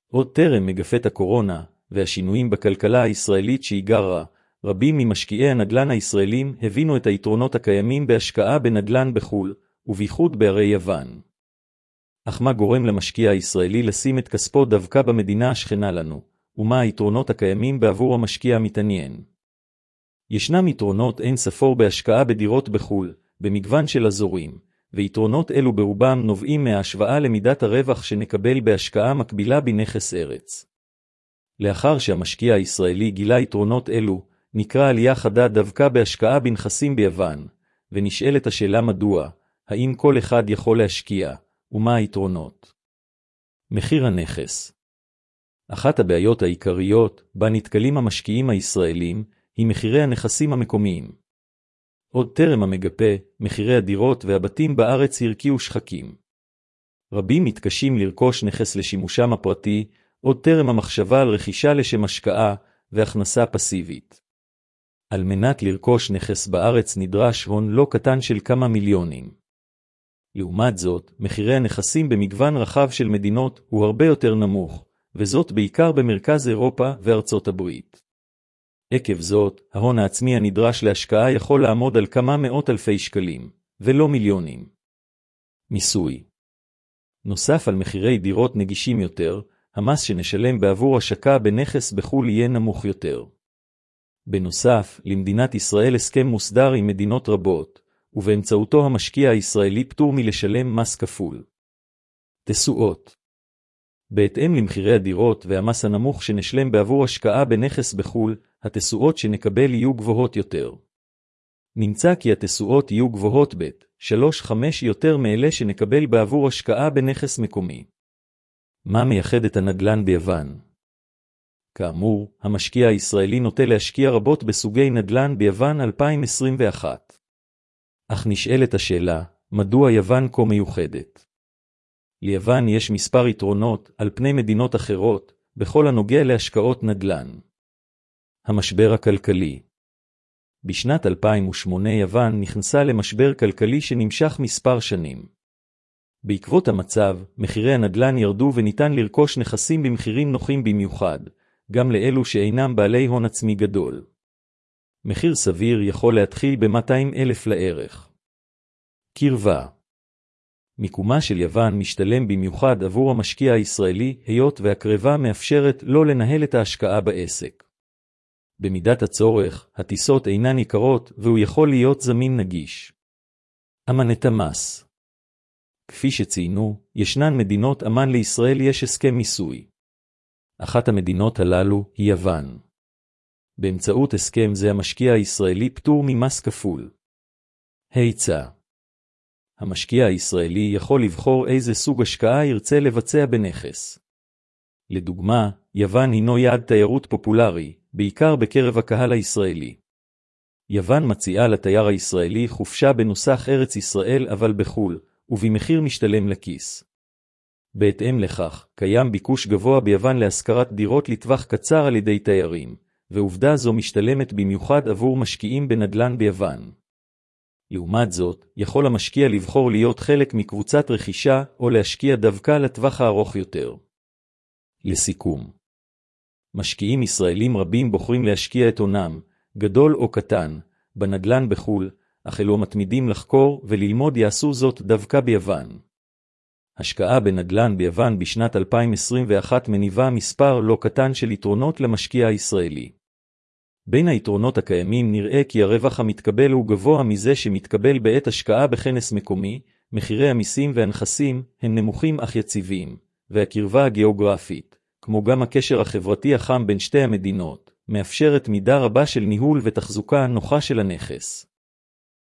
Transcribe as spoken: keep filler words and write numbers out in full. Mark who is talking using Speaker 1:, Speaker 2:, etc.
Speaker 1: עוד טרם מגפת הקורונה והשינויים בכלכלה הישראלית שהיגרה, רבים ממשקיעי הנדל"ן הישראלים הבינו את היתרונות הקיימים בהשקעה בנדל"ן בחו"ל, ובייחוד בערי יוון. אך מה גורם למשקיע הישראלי לשים את כספו דווקא במדינה השכנה לנו, ומה היתרונות הקיימים בעבור המשקיע המתעניין? ישנם יתרונות אין ספור בהשקעה בדירות בחו"ל, במגוון של אזורים, ויתרונות אלו ברובם נובעים מההשוואה למידת הרווח שנקבל בהשקעה מקבילה בנכס ארץ. לאחר שהמשקיע הישראלי גילה יתרונות אלו, נקרא עלייה חדה דווקא בהשקעה בנכסים ביוון, ונשאלת השאלה מדוע, האם כל אחד יכול להשקיע, ומה היתרונות? מחיר הנכס. אחת הבעיות העיקריות בה נתקלים המשקיעים הישראלים היא מחירי הנכסים המקומיים. עוד טרם המגפה, מחירי הדירות והבתים בארץ הרקיעו שחקים. רבים מתקשים לרכוש נכס לשימושם הפרטי, עוד טרם המחשבה על רכישה לשם השקעה והכנסה פסיבית. על מנת לרכוש נכס בארץ נדרש הון לא קטן של כמה מיליונים. לעומת זאת, מחירי הנכסים במגוון רחב של מדינות הוא הרבה יותר נמוך, וזאת בעיקר במרכז אירופה וארצות הברית. עקב זאת, ההון העצמי הנדרש להשקעה יכול לעמוד על כמה מאות אלפי שקלים, ולא מיליונים. מיסוי. נוסף על מחירי דירות נגישים יותר, המס שנשלם בעבור השקעה בנכס בחו"ל יהיה נמוך יותר. בנוסף, למדינת ישראל הסכם מוסדר עם מדינות רבות, ובאמצעותו המשקיע הישראלי פטור מלשלם מס כפול. תשואות. בהתאם למחירי הדירות והמס הנמוך שנשלם בעבור השקעה בנכס בחו"ל, התשואות שנקבל יהיו גבוהות יותר. נמצא כי התשואות יהיו גבוהות בת, שלוש חמש יותר מאלה שנקבל בעבור השקעה בנכס מקומי. מה מייחד את הנדל"ן ביוון? כאמור, המשקיע הישראלי נוטה להשקיע רבות בסוגי נדל"ן ביוון אלפיים עשרים ואחת. אך נשאלת השאלה, מדוע יוון כה מיוחדת? ליוון יש מספר יתרונות על פני מדינות אחרות, בכל הנוגע להשקעות נדל"ן. המשבר הכלכלי. בשנת אלפיים ושמונה יוון נכנסה למשבר כלכלי שנמשך מספר שנים. בעקבות המצב, מחירי הנדל"ן ירדו וניתן לרכוש נכסים במחירים נוחים במיוחד, גם לאלו שאינם בעלי הון עצמי גדול. מחיר סביר יכול להתחיל ב-מאתיים אלף לערך. קרבה. מיקומה של יוון משתלם במיוחד עבור המשקיע הישראלי, היות והקרבה מאפשרת לא לנהל את ההשקעה בעסק. במידת הצורך, הטיסות אינן יקרות והוא יכול להיות זמין נגיש. אמנת המס. כפי שציינו, ישנן מדינות אמן לישראל יש הסכם מיסוי. אחת המדינות הללו היא יוון. באמצעות הסכם זה המשקיע הישראלי פטור ממס כפול. היצע. המשקיע הישראלי יכול לבחור איזה סוג השקעה ירצה לבצע בנכס. לדוגמה, יוון הינו יעד תיירות פופולרי, בעיקר בקרב הקהל הישראלי. יוון מציעה לתייר הישראלי חופשה בנוסח ארץ ישראל אבל בחול, ובמחיר משתלם לכיס. בהתאם לכך, קיים ביקוש גבוה ביוון להשכרת דירות לטווח קצר על ידי תיירים, ועובדה זו משתלמת במיוחד עבור משקיעים בנדל"ן ביוון. לעומת זאת, יכול המשקיע לבחור להיות חלק מקבוצת רכישה או להשקיע דווקא לטווח הארוך יותר. לסיכום, משקיעים ישראלים רבים בוחרים להשקיע את הונם, גדול או קטן, בנדל"ן בחו"ל, אך אלו מתמידים לחקור וללמוד יעשו זאת דווקא ביוון. השקעה בנדל"ן ביוון בשנת אלפיים עשרים ואחת מניבה מספר לא קטן של יתרונות למשקיע הישראלי. בין היתרונות הקיימים נראה כי הרווח המתקבל הוא גבוה מזה שמתקבל בעת השקעה בכנס מקומי, מחירי המיסים והנכסים הם נמוכים אך יציבים, והקרבה הגיאוגרפית, כמו גם הקשר החברתי החם בין שתי המדינות, מאפשרת מידה רבה של ניהול ותחזוקה נוחה של הנכס.